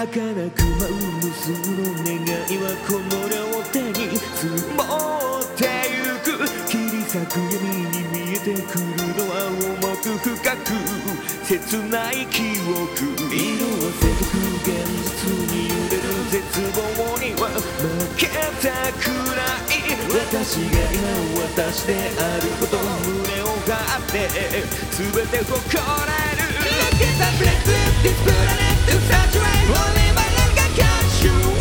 儚く舞う無数の願いはこの両手に積もってゆく。切り裂く闇に見えてくるのは重く深く切ない記憶。色あせてく現実に揺れる絶望には負けたくない。私が今私であること胸を張って全て誇れる。 Let's get the blitz, this planet is saturated. Only my life can catch you.